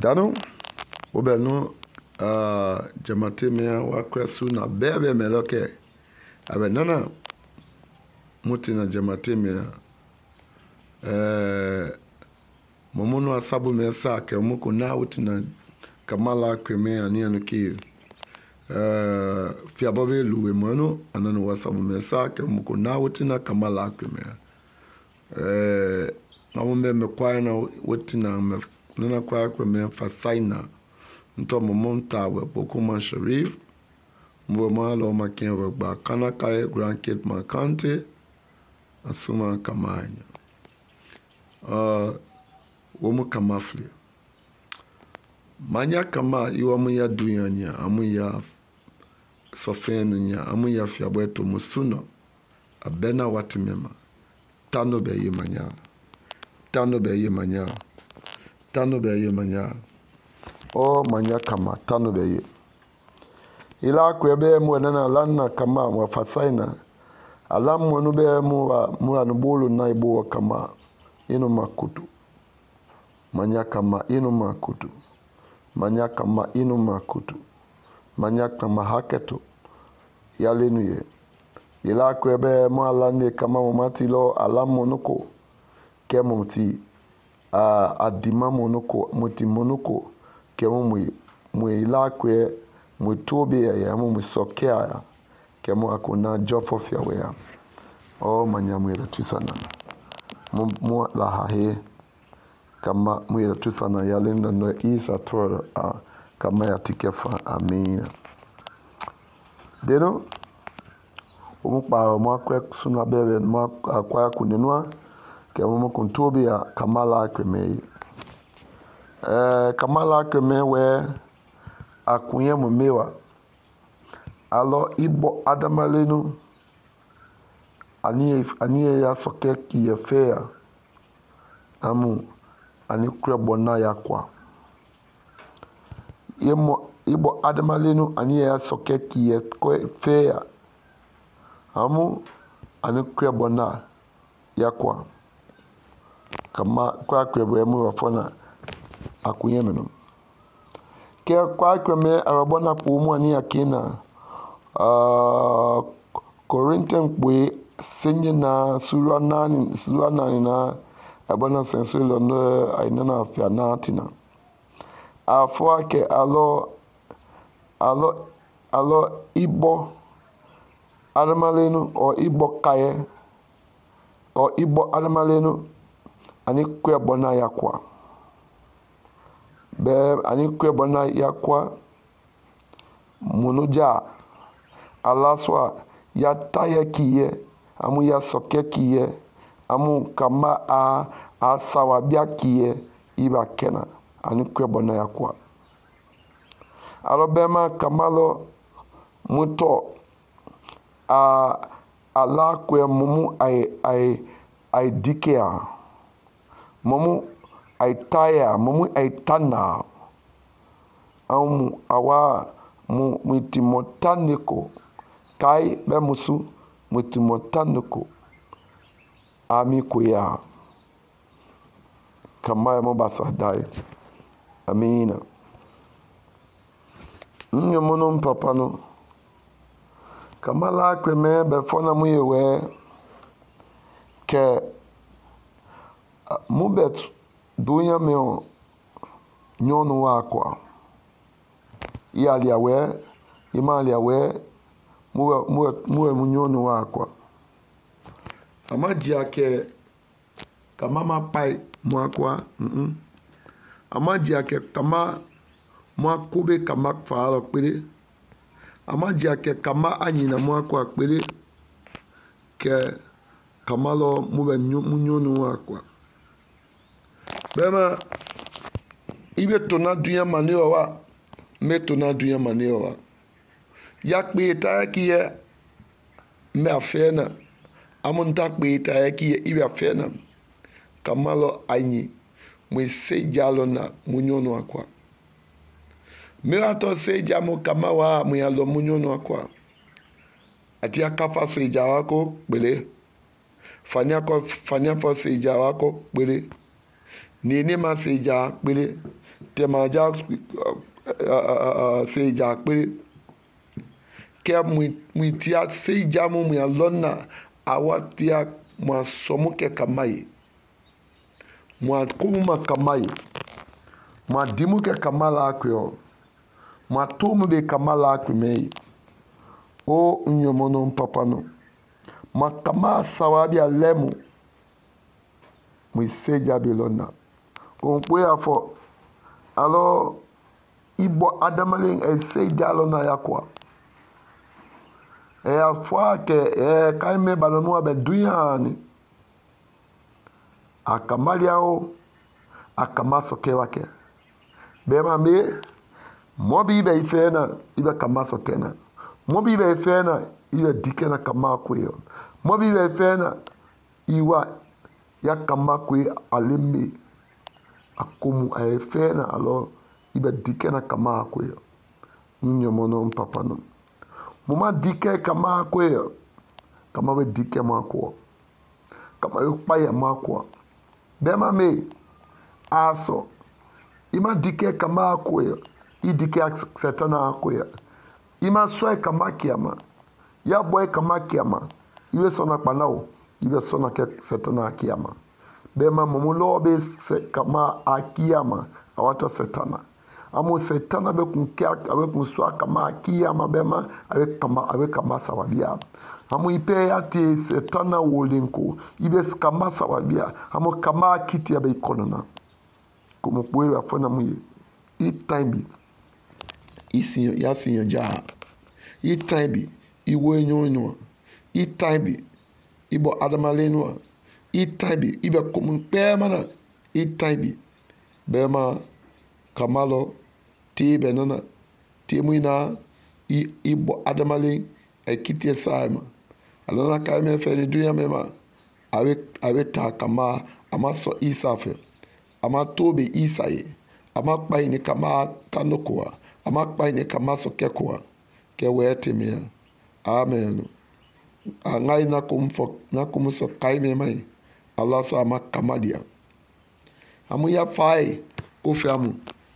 Dano, Obelno, Jamatemia, Wakrasuna, Bebe Meloke, Abenana, Mutina Jamatemia, Momono Asabu Mesa, Kemuko na Utina, Kamala Crimea, Nianuki, Fiababe Luemano, and then Wasabu Mesa, Kemuko na Utina, Kamala Crimea. Mamma Mequina, Utina, Nana Crimea, Fasaina. Ntomo Montawe, Bokuma Sharif, Mwamalo Makin ba Kanakaye, Grandkid Makante, Asuma Kamanya. Womu Kamafli. Manya Kama, you amuya duyanya, amuya sofenunya, amuya fiabeto musuno, abena watimema. Tano be yimanya. Tano be yimanya. Tano be yimanya. O manya kama tano beye ila kwebe mu nana lanna kama wa fasaina alamu no be mu anubulu na ibo kama ino makutu manya kama ino makutu manya kama ino makutu manya kama haketo yalenuye ila kwebe mu alande kama matilo alamu nuko kemumti adima monoko muti monoko kemo mwe ilakwe mwe tobe ya mu sokea kemo akuna jofo fiawe ya o manyamwera tusana mu la hahe kama mwera tusana yalinda no isa tora kama ya tikefa amina deno umukpa mu akwe suna bebe mu akwa kunenwa kemo mu kuntobe ya kamala kwemei Kamala keme we akunye mumewa alo ibo adamalenu aniye ya soke ki ye fea amu ani krebona yakwa yemo ibo adamalenu aniye ya soke ki ye fea amu ani krebona yakwa kama kwa krebo mu wafona akunyemeno ke kwa kweme arabona pumu ani akina Corinthian kwe senye na sura nani na abona sensulo no ainana afianatina afwa ke alo ibo adamalenu o ibo kaye o ibo adamalenu ani kwe bona yakwa be ani kwe bona yakwa munuja alaswa ya taya kiye amu ya soke kiye amu kama a sawabia kiye iba kena ani kwe bona yakwa alobema kamalo muto ala kwe mumu ai dikea mumu ai taya mumu ai tana amu awa mwitimotaniko kai be musu mwitimotaniko ami kuya kama ya mobasa dai amina nyomono mpapano kama la kreme be fona muyewe ke mubet dunya meo nyono wakwa yaliawe imaliawe muwe munyono wakwa amaji yake kama mapai mwakwa amaji yake kama mwakube kama faalo kpele amaji yake kama anyina mwakwa kpele ke kama lo muwe munyono wakwa bema ibe tona dunya manewa wa me tona dunya manewa wa yakpe ta kiye me afena amunta kpe ta kiye ibe afena kamalo anyi mwe sejalo na munyono akwa me ato sejamo kama wa mwe alo munyono akwa ati akafa seja wako bele fanya fo seja wako bele nini ma seja bele temaja seja pere ke muitia seja mu alona awatia mwasomuke kamai mwakuma kamai mwadimuke kamala akyo mwatumu be kamala akumei o nyomono mpapano makama sawabi alemu mwiseja bilona onkwe afo alo ibo adamalen eseja alona yakwa afwa ke kaime balonu abe duyani akamaliao akamaso kewake bema me mobi be ifena ibe kamaso kena mobi be ifena ibe dikena kama kweyo mobi be ifena iwa ya kama kwe alimi akumu aefena alo ibe dikena kama kweyo nyomono mpapano muma dike kama kweyo kama we dike makwo kama we paye makwo bema me aso ima dike kama kweyo idike setana kweyo ima soe kama kiama ya boy kama kiama iwe sona panao iwe sona ke setana kiama bema mumulo be kama akiyama awata setana amo setana be kunkia abe kunswa kama akiyama bema abe kama sawabia amo ipe ati setana wolinko ibe kama sawabia amo kama kiti abe ikonona como poe afona muye itimbi isinyo yasinyo ja itimbi iwe nyonyo itimbi ibo adamalenwa itimbi ibe kumun pemana itimbi bema kamalo tibe nana timuina ibo adamalen ekitie saima alana kaime feni duya mema awe ta kama amaso isafe ama tobe isaye ama kpaine kama tanokoa ama kpaine kama sokekoa ke wetemia amen angai na kumso kaime mai Allah sa ama kamadia amu ya fai ofiamu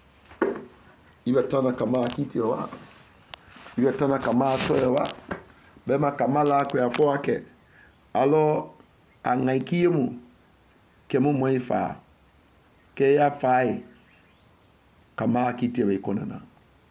iwe tana kama kitio wa iwe tana kama toewa bema kama la kwa fo wake alo angaikimu kemu moifa ke ya fai kama kitio ikonana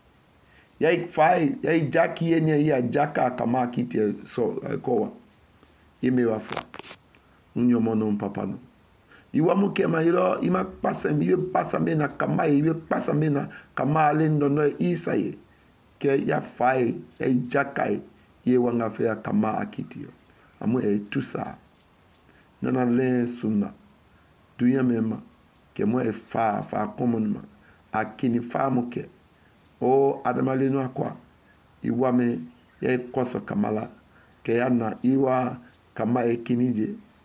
ya fai ya jaki yenye ya jaka kama kitio so kowa imewafa unyomono mpapano iwa mukema hilo ima pasa mena kama iwe pasa mena kama alendo no isaye ke ya fai ya jakai ye wanga fea kama akitio amu tusa nana le sunna duya mema ke mo fa komonma akini fa muke o adamaleno akwa iwa me ya kosa kamala ke yana iwa kama ekinije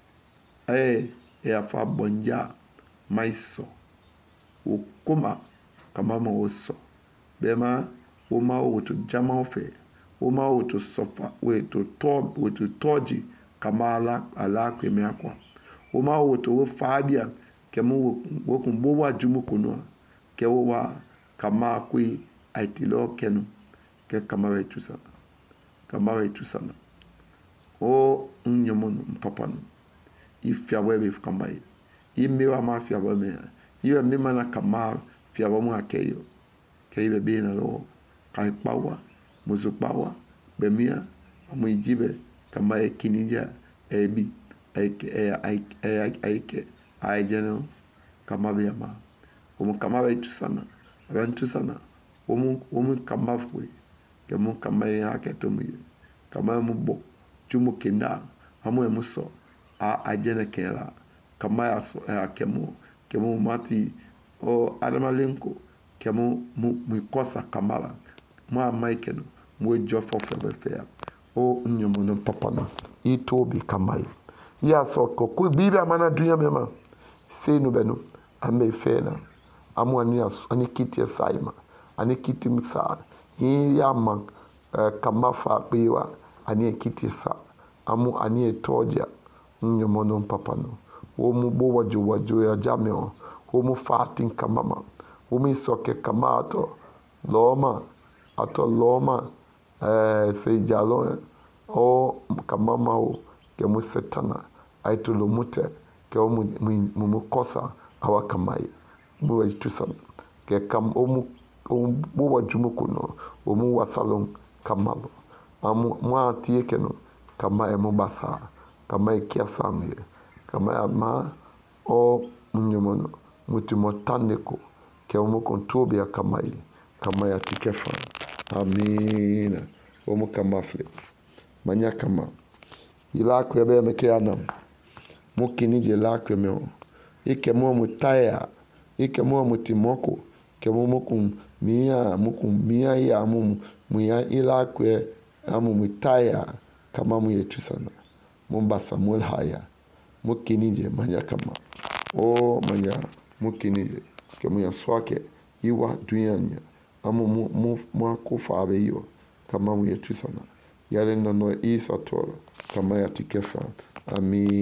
afa bonja maiso ukuma kama maoso bema uma wotu jama ofe uma wotu sofa wotu toji kama ala kweme akwa uma wotu fabia kemu wokumbowa jumu kunwa ke wa kama kwi aitilo kenu ke kama wetu sana o nyomono mpapano ifyawe be kambai imewa mafia bame iwe mema na kama fia bamu akeyo keibe bina lo kai pawa muzu pawa bemia amu ijibe kama ekinija ebi aike aijeno kama bema kama wetu sana abantu sana kama fwe kemu kama yake tomuye kama mubo jumu kinda amu emuso ajene kela kama ya kemu mati o adamalenko kemu mwikosa kamala mwa maikeno mwe jofo febefea o nyomono papana itobi kamai ya soko ku bibi amana dunya mema senu beno ame fena amu ani kiti saima ani kiti msa ya man kama fa biwa ani kiti sa amu ani toja nyomono papano wo mu bo waju ya jameo wo mu fatin kamama umi soke kama ato loma se jalo o kama mau ke mu setana aitu lumute ke mu kosa awa kamai mu itusan ke kam omu wajumukuno omu wasalon kamalo mu atie keno kama emu basa kama kiasamye kama ama o munyomono mutimotandeko ke omu kontobia kamai kama ya tikefa. Amina. Omu kama fle manya kama ilakwe be meke anam mukini je lakwe me ike mo mutaya ike mo mutimoko ke mo mukum mia ya muya ilakwe amu mutaya kama mu yetu sana mombasa mulhaya mukini je manya kama manya mukini je ke mu ya swake iwa dunianya amu mu kufa abeyo kama mu yetu sana yale nono isa toro kama ya tikefa. Amin.